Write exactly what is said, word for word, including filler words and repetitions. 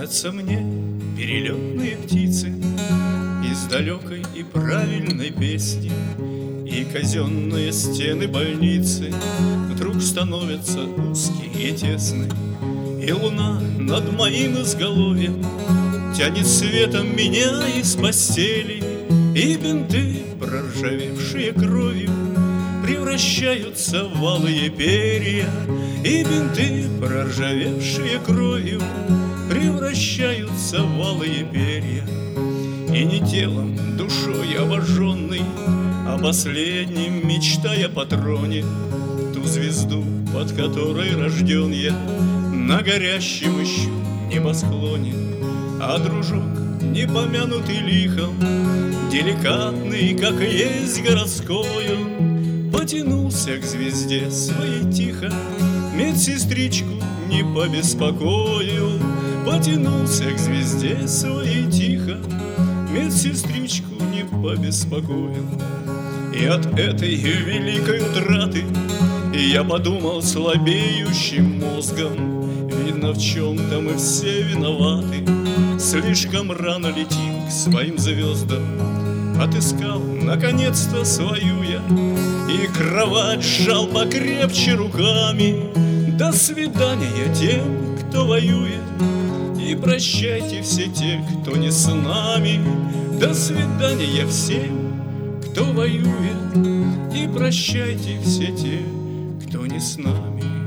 Снятся мне перелетные птицы из далекой и правильной песни, и казенные стены больницы вдруг становятся узкие и тесны, и луна над моим изголовьем тянет светом меня из постели, и бинты, проржавевшие кровью, превращаются в алые перья, и бинты, проржавевшие кровью, превращаются в алые перья. И не телом, душой обожженный, а последним, мечтая по троне, ту звезду, под которой рожден я, на горящем еще небосклоне. А дружок, не помянутый лихом, деликатный, как и есть городской, он потянулся к звезде своей тихо, медсестричку не побеспокоил. Потянулся к звезде своей тихо, медсестричку не побеспокоил. И от этой великой утраты я подумал слабеющим мозгом: видно, в чем-то мы все виноваты, слишком рано летим к своим звездам. Отыскал наконец-то свою я, и кровать сжал покрепче руками. До свидания тем, кто воюет, и прощайте все те, кто не с нами. До свидания всем, кто воюет, и прощайте все те, кто не с нами.